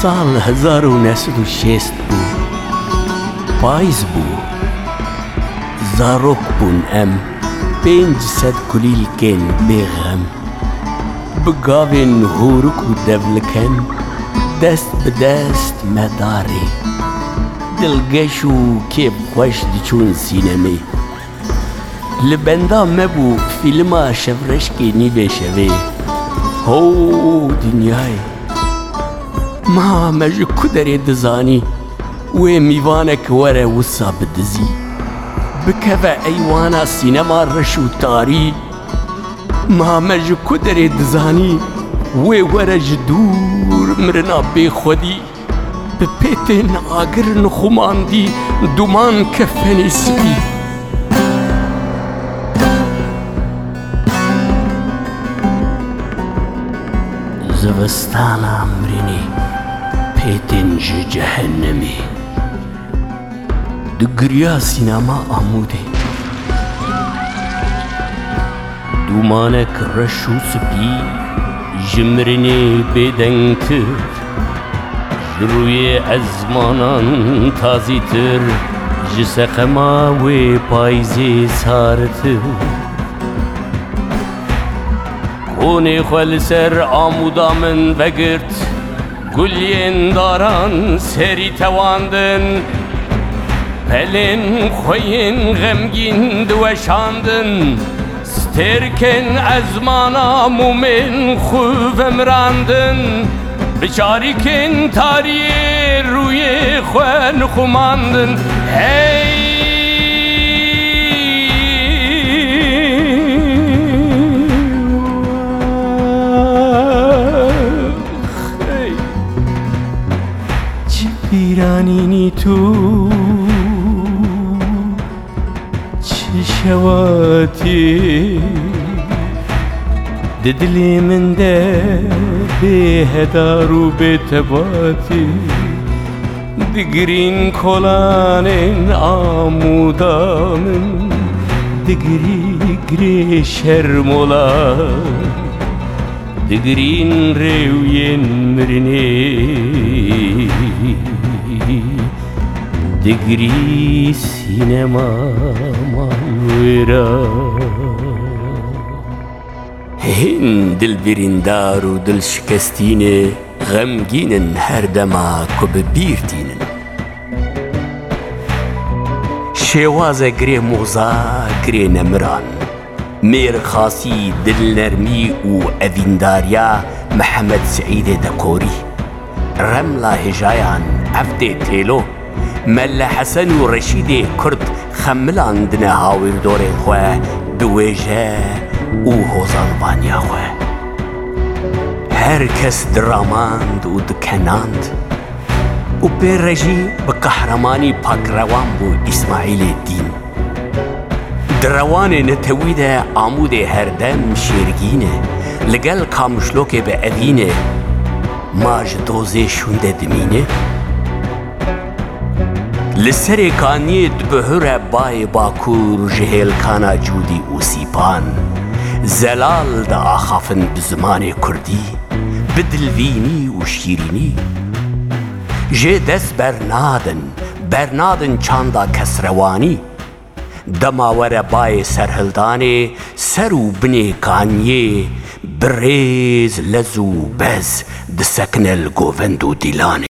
سال 1960 بو پاییز بو زاروک بون ام 500 کلیلکن بێغەم بگاوێن هۆرک و دەڤلکەن دەست بەدەست مەدارێ دڵگەش و کێب خۆش دچوون سینەمێ لە بەندا مەبوو فیلما شەڤڕەشکێ نیڤێ شەوێ هۆ دنیای مامە ji ku derê dizanî wê mîvanek were wisa bidizî bikeve eywana sînema reş û tarî mame ji ku derê dizanî wê were ji dûr mirina bêxwedî bi pêtên agirin xumandî duman kefenê spî zivistana mirinê pêtên ji cehennemê di giriya sînema Amûdê dumanek reş û spî ji mirinê bêdeng kir ji rûyê ezmanan tazîtir ji seqema wê payîzê sartir Konê xwe li ser Amûda min vegirt guliyên daran serî tewandin pelên xweyên xemgîn diweşandin stêrkên ezmana mûmên xwe vemirandin bi çarîkên tariyê rûyê xwe nixumandin hey پیرانینی تو چه شواتی ددلی من ده به هدار و به تباتی دگرین کلان Amûda من دگری گری شرمولا دگرین ریوین مرینی دگری سینما ماویرا هین دل بریندار و دل شکستینه غمگینن هر دما کو ببیرتینن شێوازە گرێ مۆزا گرێ نەمران مێر خاسی دل نەرمی و ئەڤینداریا محەممەد سعیدێ دەکۆری ڕەملا هێژایان ئەفدێ تێلۆ مەلە حەسەن و ڕەشیدێ کورد خەملاندنە هاوێردۆرێن خوێ دوێژە و هۆزانبانیا خوێ هەر کەس دراماند و دکەناند و بێڕێژی بە قەحرەمانی پاکڕەوان بوو ئیسماعیلێ دین درەوانێ نەتەویدە ئامودێ هەردەم شێرگینە لەگەل کامشلۆکێ بە ئەڤینێ ماژ دۆزێ شوندە دمینێ li serê kaniyê dibihûre bayê Bakur ji hêlkana Cûdî û Sîpan zelal da axafin bi zimanê Kurdî bi dilvînî û şîrînî jê dest bernadin çanda kesrewanî dema were bayê serhildanê ser û binê kaniyê bi rêz lez û bez disekine li govend û dîlanê